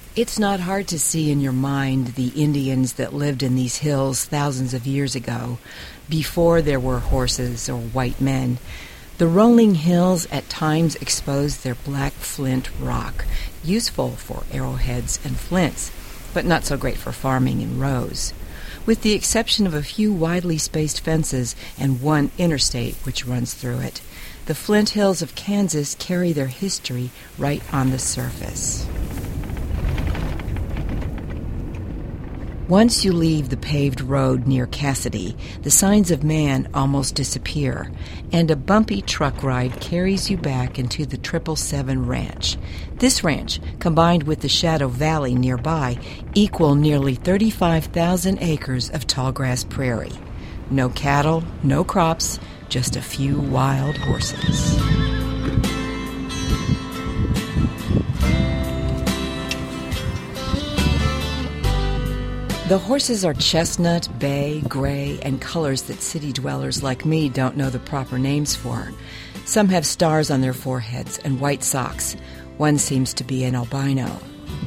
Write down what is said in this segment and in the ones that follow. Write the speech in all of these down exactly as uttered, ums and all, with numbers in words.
It's not hard to see in your mind the Indians that lived in these hills thousands of years ago, before there were horses or white men. The rolling hills at times expose their black flint rock, useful for arrowheads and flints, but not so great for farming in rows. With the exception of a few widely spaced fences and one interstate which runs through it, the Flint Hills of Kansas carry their history right on the surface. Once you leave the paved road near Cassidy, the signs of man almost disappear, and a bumpy truck ride carries you back into the Triple Seven Ranch. This ranch, combined with the Shadow Valley nearby, equal nearly thirty-five thousand acres of tallgrass prairie. No cattle, no crops, just a few wild horses. The horses are chestnut, bay, gray, and colors that city dwellers like me don't know the proper names for. Some have stars on their foreheads and white socks. One seems to be an albino.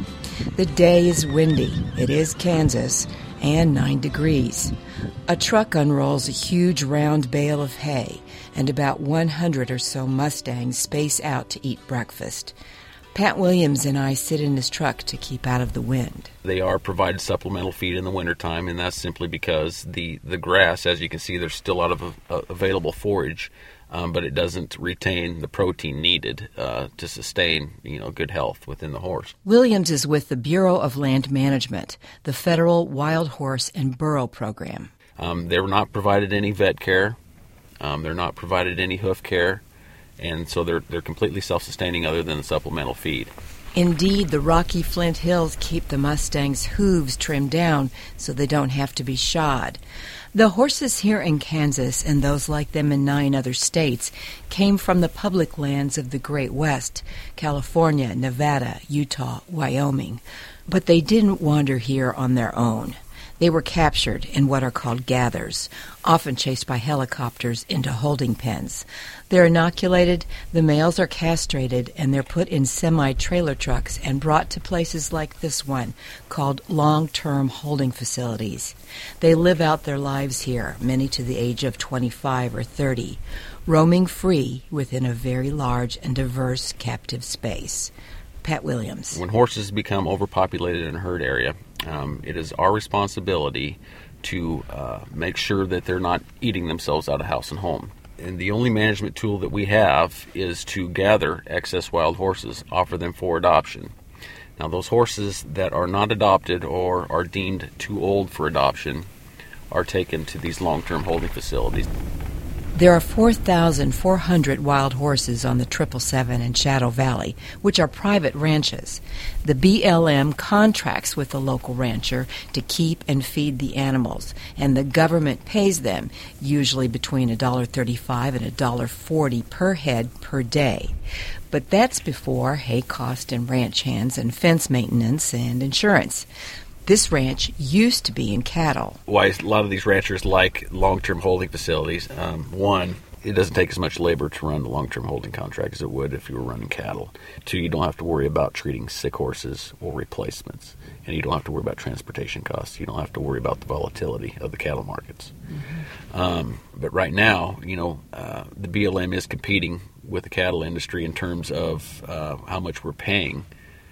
The day is windy. It is Kansas, and nine degrees. A truck unrolls a huge round bale of hay, and about one hundred or so Mustangs space out to eat breakfast. Pat Williams and I sit in his truck to keep out of the wind. They are provided supplemental feed in the wintertime, and that's simply because the, the grass, as you can see, there's still a lot of uh, available forage, um, but it doesn't retain the protein needed uh, to sustain, you know, good health within the horse. Williams is with the Bureau of Land Management, the federal Wild Horse and Burro program. Um, they're not provided any vet care. Um, they're not provided any hoof care. And so they're they're completely self-sustaining other than the supplemental feed. Indeed, the rocky Flint Hills keep the Mustangs' hooves trimmed down so they don't have to be shod. The horses here in Kansas, and those like them in nine other states, came from the public lands of the Great West, California, Nevada, Utah, Wyoming. But they didn't wander here on their own. They were captured in what are called gathers, often chased by helicopters into holding pens. They're inoculated, the males are castrated, and they're put in semi-trailer trucks and brought to places like this one, called long-term holding facilities. They live out their lives here, many to the age of twenty-five or thirty, roaming free within a very large and diverse captive space. Pat Williams. When horses become overpopulated in a herd area, um, it is our responsibility to uh, make sure that they're not eating themselves out of house and home. And the only management tool that we have is to gather excess wild horses, offer them for adoption. Now, those horses that are not adopted or are deemed too old for adoption are taken to these long-term holding facilities. There are four thousand four hundred wild horses on the Triple Seven and Shadow Valley, which are private ranches. The B L M contracts with the local rancher to keep and feed the animals, and the government pays them, usually between one dollar thirty-five and one dollar forty per head per day. But that's before hay cost and ranch hands and fence maintenance and insurance. This ranch used to be in cattle. Why a lot of these ranchers like long-term holding facilities, um, one, it doesn't take as much labor to run the long-term holding contract as it would if you were running cattle. Two, you don't have to worry about treating sick horses or replacements. And you don't have to worry about transportation costs. You don't have to worry about the volatility of the cattle markets. Mm-hmm. Um, but right now, you know, uh, the B L M is competing with the cattle industry in terms of uh, how much we're paying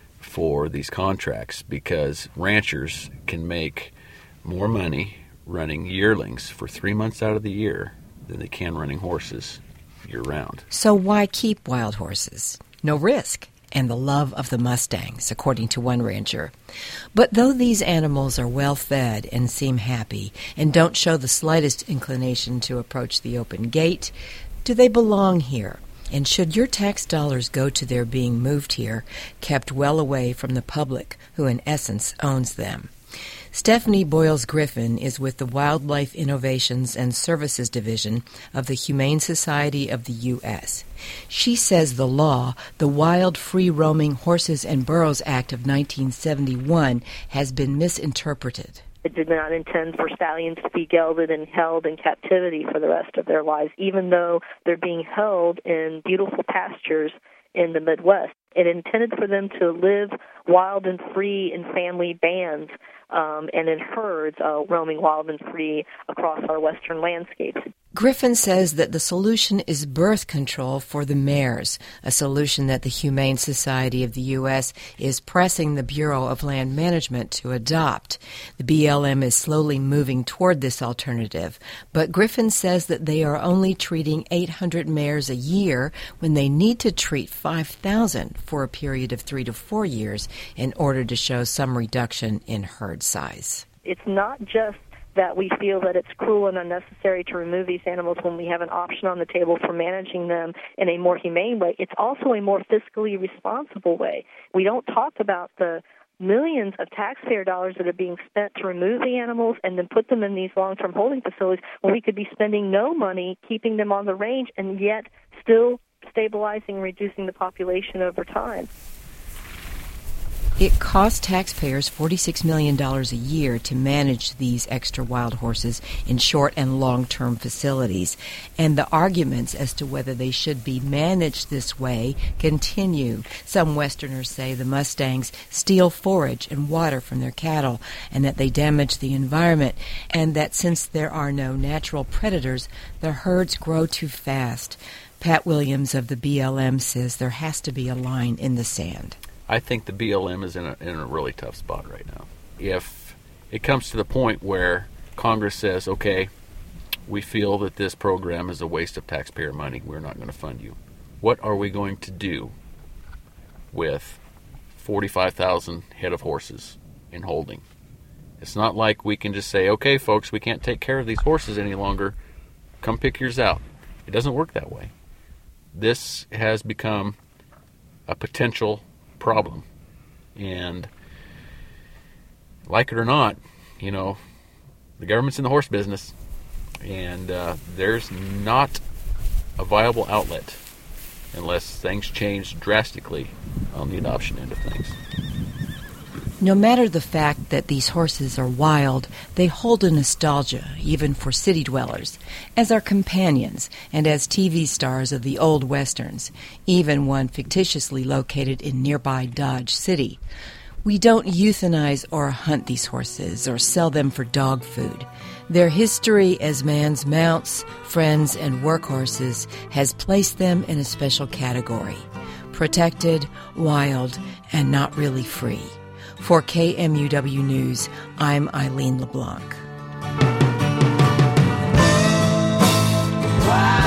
for these contracts, because ranchers can make more money running yearlings for three months out of the year than they can running horses year-round. So why keep wild horses? No risk, and the love of the Mustangs, according to one rancher. But though these animals are well-fed and seem happy and don't show the slightest inclination to approach the open gate, do they belong here? And should your tax dollars go to their being moved here, kept well away from the public, who in essence owns them? Stephanie Boyles-Griffin is with the Wildlife Innovations and Services Division of the Humane Society of the U S She says the law, the Wild Free-Roaming Horses and Burros Act of nineteen seventy-one, has been misinterpreted. It did not intend for stallions to be gelded and held in captivity for the rest of their lives, even though they're being held in beautiful pastures in the Midwest. It intended for them to live wild and free in family bands um, and in herds, uh, roaming wild and free across our western landscapes. Griffin says that the solution is birth control for the mares, a solution that the Humane Society of the U S is pressing the Bureau of Land Management to adopt. The B L M is slowly moving toward this alternative, but Griffin says that they are only treating eight hundred mares a year when they need to treat five thousand for a period of three to four years in order to show some reduction in herd size. It's not just that we feel that it's cruel and unnecessary to remove these animals when we have an option on the table for managing them in a more humane way. It's also a more fiscally responsible way. We don't talk about the millions of taxpayer dollars that are being spent to remove the animals and then put them in these long-term holding facilities when we could be spending no money keeping them on the range and yet still stabilizing and reducing the population over time. It costs taxpayers forty-six million dollars a year to manage these extra wild horses in short and long-term facilities, and the arguments as to whether they should be managed this way continue. Some Westerners say the Mustangs steal forage and water from their cattle and that they damage the environment, and that since there are no natural predators, the herds grow too fast. Pat Williams of the B L M says there has to be a line in the sand. I think the B L M is in a, in a really tough spot right now. If it comes to the point where Congress says, okay, we feel that this program is a waste of taxpayer money, we're not going to fund you, what are we going to do with forty-five thousand head of horses in holding? It's not like we can just say, okay, folks, we can't take care of these horses any longer. Come pick yours out. It doesn't work that way. This has become a potential problem, and like it or not, you know, the government's in the horse business, and uh, there's not a viable outlet unless things change drastically on the adoption end of things. No matter the fact that these horses are wild, they hold a nostalgia, even for city dwellers, as our companions and as T V stars of the old westerns, even one fictitiously located in nearby Dodge City. We don't euthanize or hunt these horses or sell them for dog food. Their history as man's mounts, friends, and workhorses has placed them in a special category: protected, wild, and not really free. For K M U W News, I'm Eileen LeBlanc. Wow.